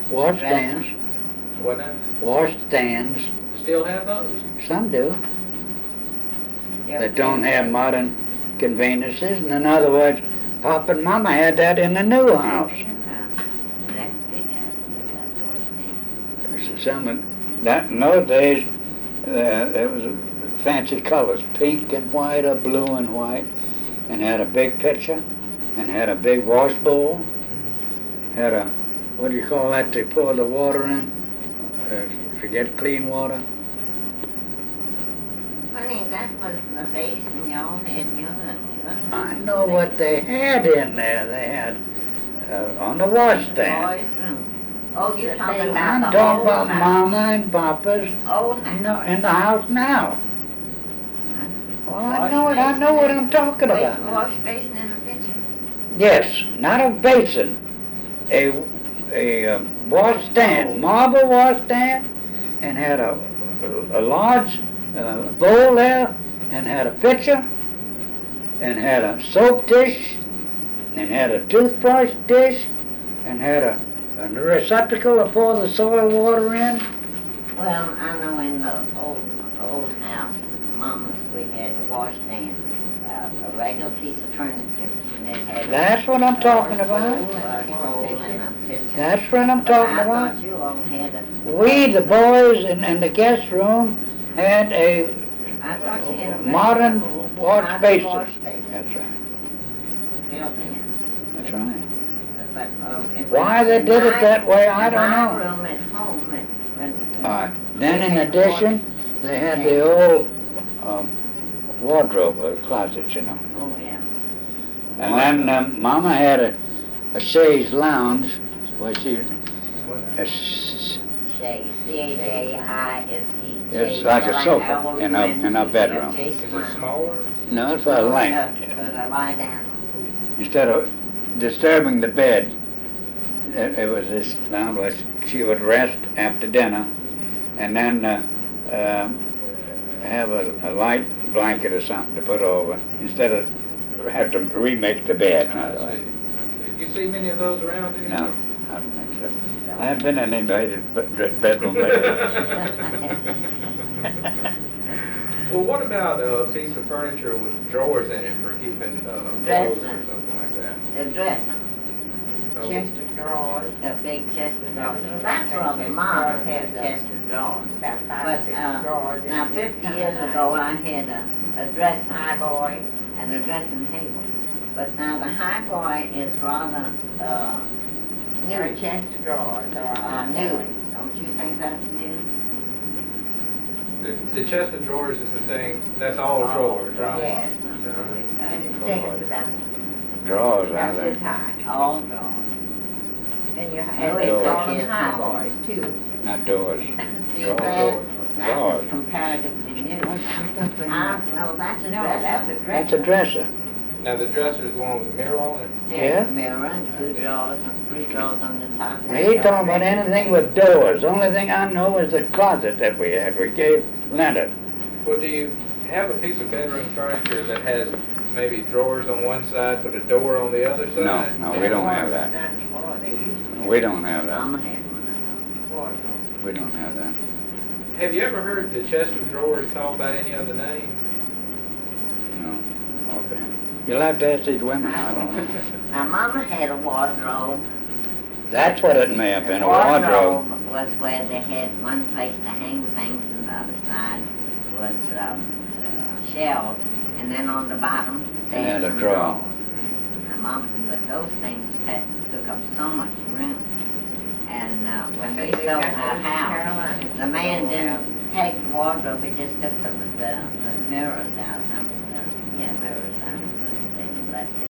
Washstands. What now? Washstands. Still have those? Some do. That don't have modern conveniences. And in other words, Papa and Mama had that in the new house. Some of that in those days, there was fancy colors, pink and white or blue and white, and had a big pitcher, and had a big wash bowl, had a, what do you call that, they pour the water in, to get clean water. Honey, that was the basin y'all had in your I know what they had in there. They had on the washstand. boys' room. Oh, you're talking I'm about the talking old about house. Mama and Papa's Old house. no, in the house now. Well, I know it. I know what I'm talking about. Wash basin in the kitchen. Yes, not a basin, a washstand, marble washstand, and had a large bowl there, and had a pitcher, and had a soap dish, and had a toothbrush dish, and had a receptacle to pour the soil water in. Well, I know in the old house, Mama's, we had a washstand, a regular piece of furniture. And it had That's what I'm talking about. a bowl and a pitcher. That's what I'm talking I about. thought you all had a. We, the boys in the guest room, had a I thought you had a modern wash modern basin. wash basin. That's right. Built in. That's right. But, Why they did it that way, I don't In know. my room at home, Then in addition, they had the old wardrobe or closet, you know. Oh, yeah. And then Mama had a chaise lounge where she, Chaise, C-H-A-I-S-E. it's like a sofa in her bedroom. Is it smaller? No, it's for length. To lie down. Instead of disturbing the bed, it was this lounge where she would rest after dinner, and then have a light blanket or something to put over, instead of have to remake the bed. I see. You see many of those around here? No, I don't think so. I haven't been in anybody's bedroom lately. Well, what about a piece of furniture with drawers in it for keeping clothes or something like that? The dresser, Oh, Chest of drawers. a big chest of drawers. That's what the mom had, chest of drawers. About But, 5 or 6 drawers. in now it. 50 years ago, I had a dresser High boy. and a dressing table. But now the high boy is rather, Or a new. chest of drawers or a high New. boy. Don't you think that's new? The chest of drawers is the thing, that's all drawers, right? Yes. Uh, And it stands about Drawers, I this think. high. All drawers. And you Oh, and it's they call all them kids high now. boys too. Not doors. See, Drawers. that Drawers. was comparatively new. No, that's a No, dresser. that's a That's a dresser. Now, the dresser is the one with the mirror on it? Yeah. A mirror and 2 drawers and 3 drawers on the top. Now, he talking about anything with doors. The only thing I know is the closet that we had. We gave Leonard. Well, do you have a piece of bedroom furniture that has maybe drawers on one side but a door on the other side? No, we don't have that. Not anymore, they used to. We don't have that. Mama had one Wardrobe. We don't have that. Have you ever heard the chest of drawers called by any other name? No. Okay. You'll have to ask these women. I don't know. of those. Now, Mama had a wardrobe. That's what it may have been, a The wardrobe. was where they had one place to hang things and the other side was shelves. And then on the bottom, they And had a some drawer. drawers. Now, Mama, but those things took up so much room. And when we sold our house, the man didn't take the wardrobe, he just took the mirrors out. I mean, mirrors out. They left it.